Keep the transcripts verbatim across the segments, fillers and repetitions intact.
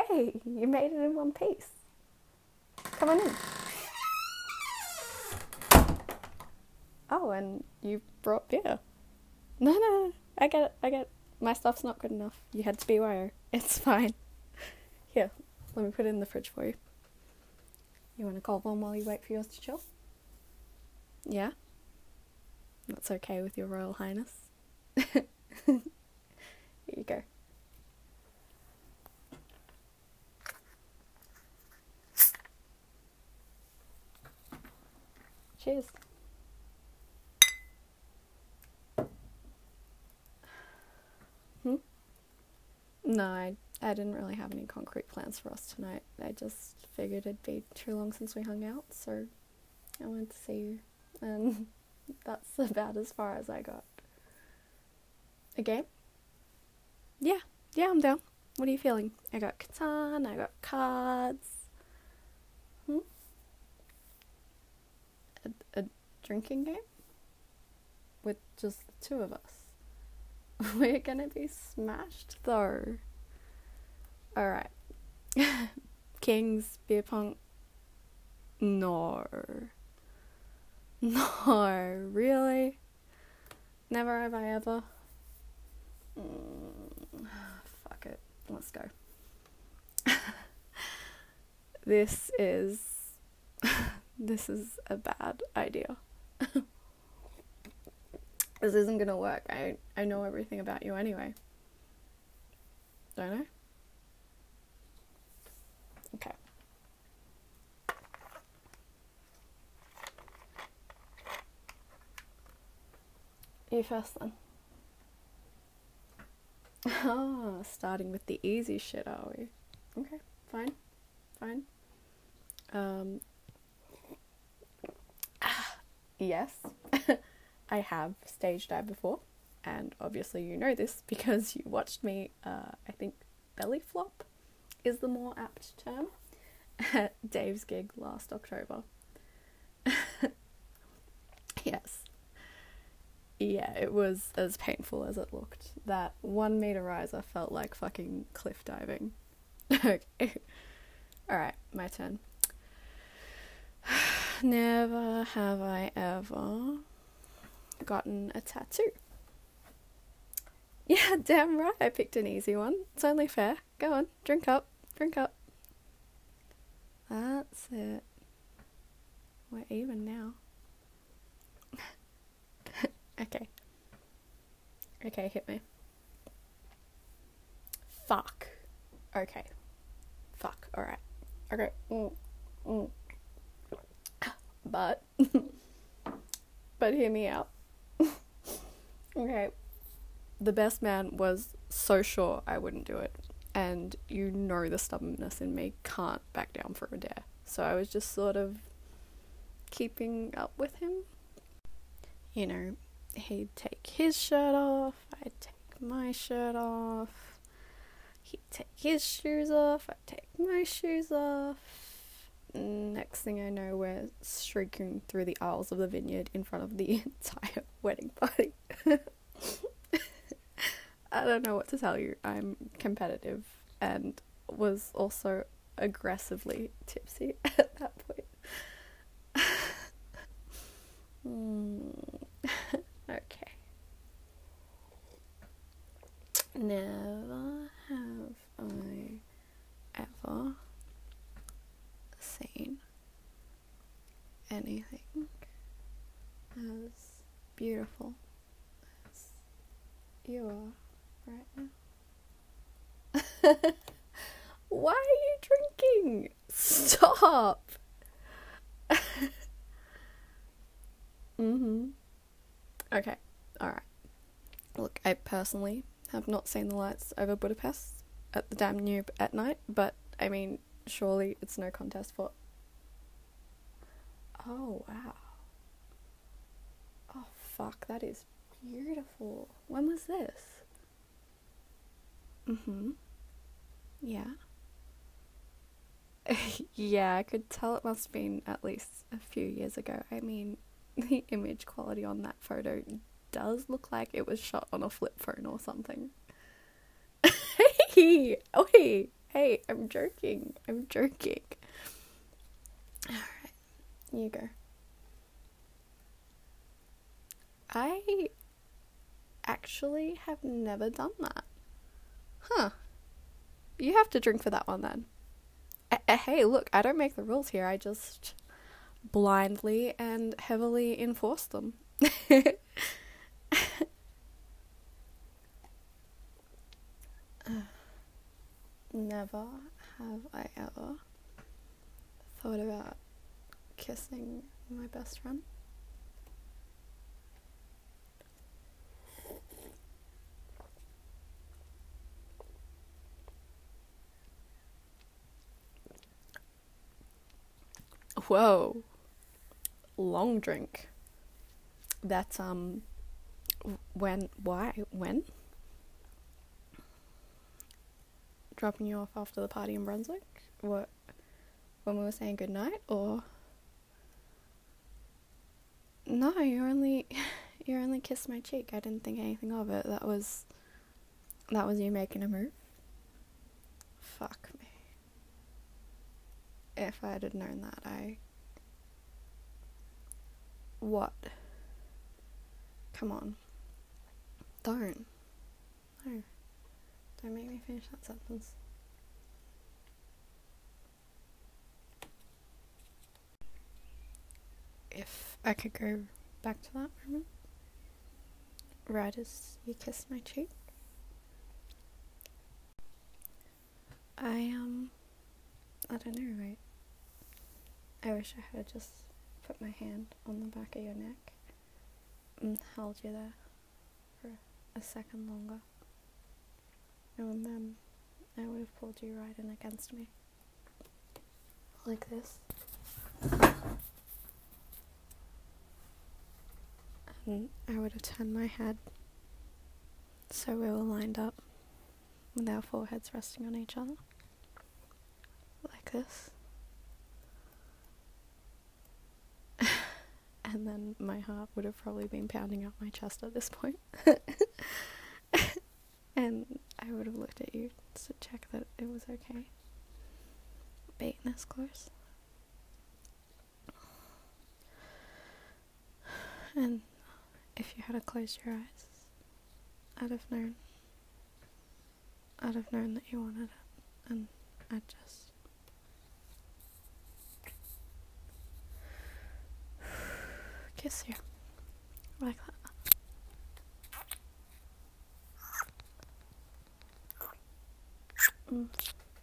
Hey, you made it in one piece. Come on in. Oh, and you brought beer. No, no, no. I get it. I get it. My stuff's not good enough. You had to be wire. It's fine. Here, let me put it in the fridge for you. You want a cold one while you wait for yours to chill? Yeah? That's okay with your Royal Highness. Here you go. Cheers. Hmm? No, I, I didn't really have any concrete plans for us tonight. I just figured it'd be too long since we hung out, so I went to see you. And that's about as far as I got. A game? Yeah, yeah, I'm down. What are you feeling? I got Catan, I got cards. Hmm? A, a drinking game? With just the two of us. We're gonna be smashed though. Alright. Kings, beer pong. No. No, really? Never have I ever. Mm, fuck it. Let's go. This is... this is a bad idea. This isn't gonna work. I, I know everything about you anyway. Don't I? Okay. You first then. Oh, starting with the easy shit, are we? Okay, fine. Fine. Um... Yes. I have stage dive before, and obviously you know this because you watched me, uh, I think belly flop is the more apt term, at Dave's gig last October. Yes. Yeah, it was as painful as it looked. That one meter riser felt like fucking cliff diving. Okay. Alright, my turn. Never have I ever gotten a tattoo. Yeah, damn right I picked an easy one. It's only fair. Go on, drink up, drink up. That's it. We're even now. Okay. Okay, hit me. Fuck. Okay. Fuck, alright. Okay. Mm. Mm. But, but hear me out. Okay. The best man was so sure I wouldn't do it. And you know the stubbornness in me can't back down for a dare. So I was just sort of keeping up with him. You know, he'd take his shirt off, I'd take my shirt off. He'd take his shoes off, I'd take my shoes off. Next thing I know, we're streaking through the aisles of the vineyard in front of the entire wedding party. I don't know what to tell you. I'm competitive and was also aggressively tipsy at that point. mm. Okay. Never have I ever seen anything as beautiful as you are right now. Why are you drinking? Stop. mm-hmm. Okay, alright. Look, I personally have not seen the lights over Budapest at the Danube at night, but I mean, surely it's no contest for... Oh, wow. Oh, fuck, that is beautiful. When was this? Mm-hmm. Yeah. Yeah, I could tell it must have been at least a few years ago. I mean, the image quality on that photo does look like it was shot on a flip phone or something. Hey! Oh, hey! Hey, I'm joking. I'm joking. Alright, you go. I actually have never done that. Huh. You have to drink for that one then. Uh, hey, look, I don't make the rules here. I just blindly and heavily enforce them. Never have I ever thought about kissing my best friend. Whoa. Long drink. That's, um, when, why, when? Dropping you off after the party in Brunswick? What, when we were saying goodnight, or? No, you only, you only kissed my cheek. I didn't think anything of it. That was, that was you making a move? Fuck me. If I had known that, I... What? Come on. Don't. No. Don't make me finish that sentence. If I could go back to that moment, right as you kissed my cheek, I, um, I don't know, right? I wish I had just put my hand on the back of your neck and held you there for a second longer. And then I would have pulled you right in against me. Like this. And I would have turned my head so we were lined up with our foreheads resting on each other. Like this. And then my heart would have probably been pounding out my chest at this point. And I would have looked at you to check that it was okay being this close. And if you had closed your eyes, I'd have known. I'd have known that you wanted it. And I'd just... kiss you. Like that. Mm.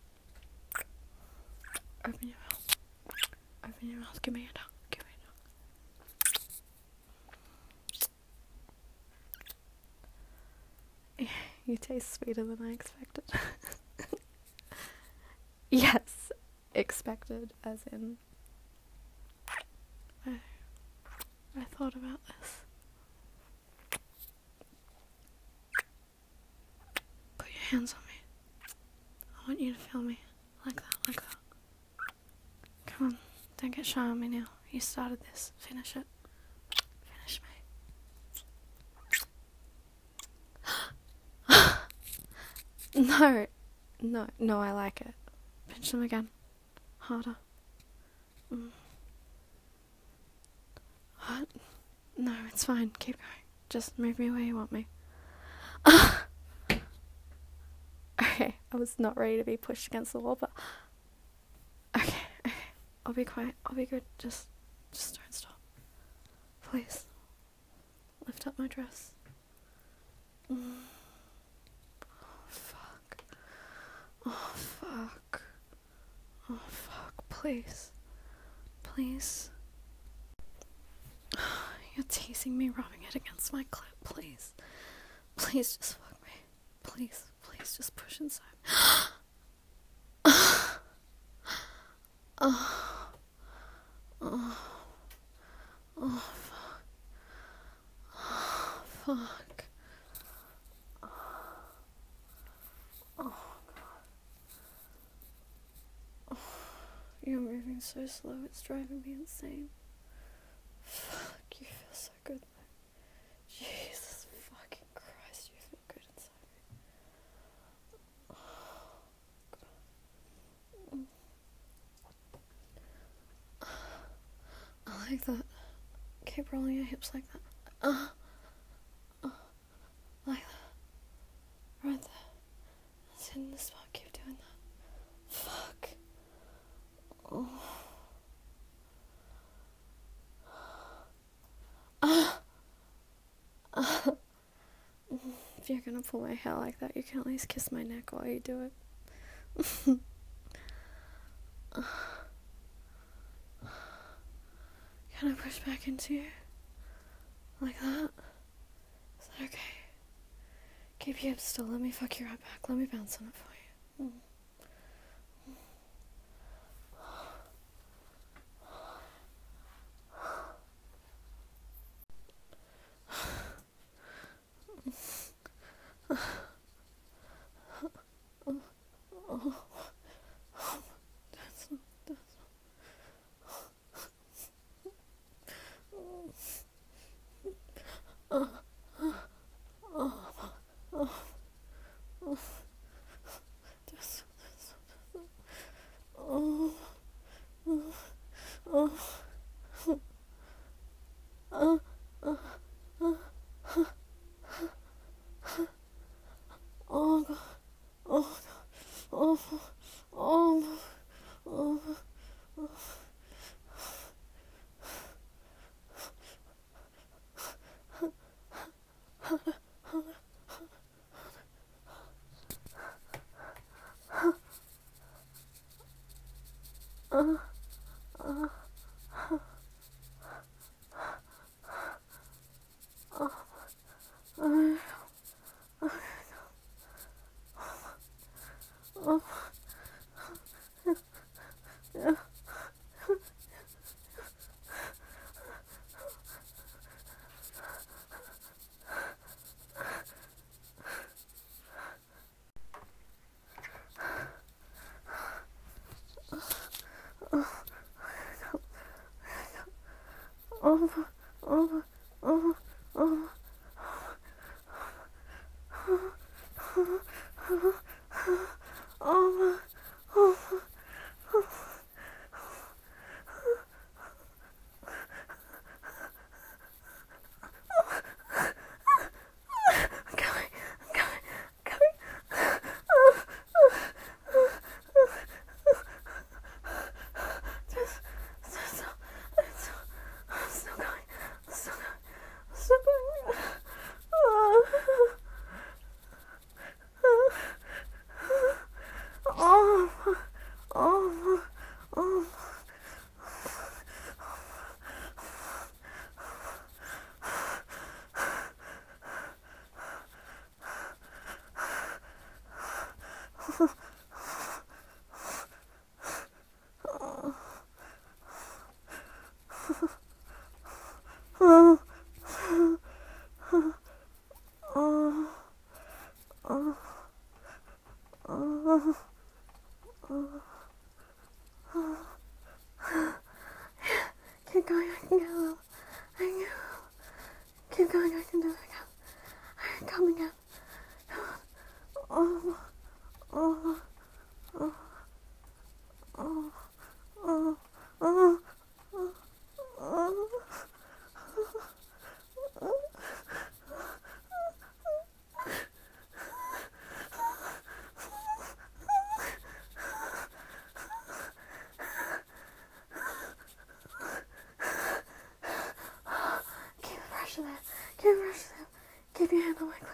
Open your mouth. Open your mouth. Give me your tongue. Give me your tongue. You taste sweeter than I expected. Yes, expected, as in... I, I thought about this. Put your hands on me. I want you to feel me. Like that, like that. Come on, don't get shy on me now. You started this. Finish it. Finish me. No. No, no, I like it. Pinch them again. Harder. Mm. What? No, it's fine. Keep going. Just move me where you want me. Okay, I was not ready to be pushed against the wall, but... Okay, okay. I'll be quiet. I'll be good. Just, just don't stop. Please. Lift up my dress. Mm. Oh, fuck. Oh, fuck. Oh, fuck. Please. Please. You're teasing me, rubbing it against my clit. Please. Please just fuck me. Please. Please just push inside. Oh. Oh. Oh. Oh, fuck. Oh, fuck. Oh, God. Oh. You're moving so slow, it's driving me insane. Fuck, you feel so good though. Jesus fucking Christ, you feel good inside me. Oh, God. that. Keep rolling your hips like that. Uh, uh, like that. Right there. That's in the spot. Keep doing that. Fuck. Oh. Uh, uh. If you're gonna pull my hair like that, you can at least kiss my neck while you do it. Can I push back into you? Like that? Is that okay? Keep your hips still. Let me fuck you right back. Let me bounce on it for you. Mm. Keep going, I can go. I can go. Keep going, I can do it. I'm coming out. Oh, oh, oh, oh, oh, oh, oh, oh. Keep it fresh there. Keep it fresh there. Keep your hand on my clit.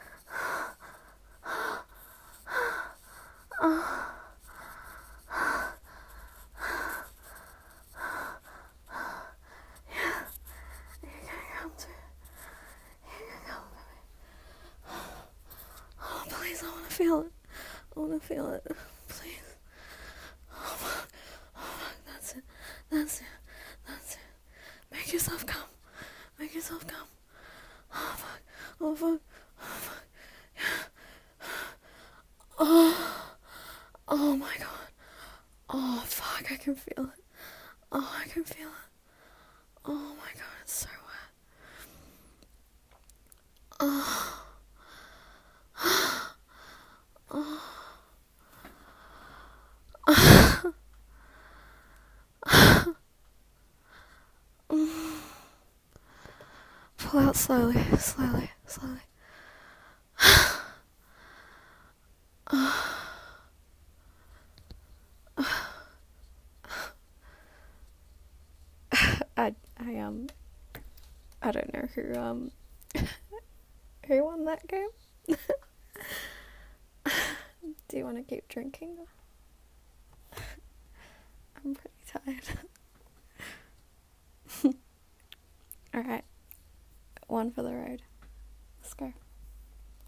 Feel it. I want to feel it. Please. Oh fuck. Oh fuck. That's it. That's it. That's it. Make yourself come. Make yourself come. Oh fuck. Oh fuck. Oh fuck. Yeah. Oh. Oh my god. Oh fuck. I can feel it. Oh, I can feel it. Oh my god. It's so wet. Oh. Oh. Mm. pull out slowly, slowly, slowly. I I um I don't know who um who won that game. Do you want to keep drinking? I'm pretty tired. Alright. One for the road. Let's go.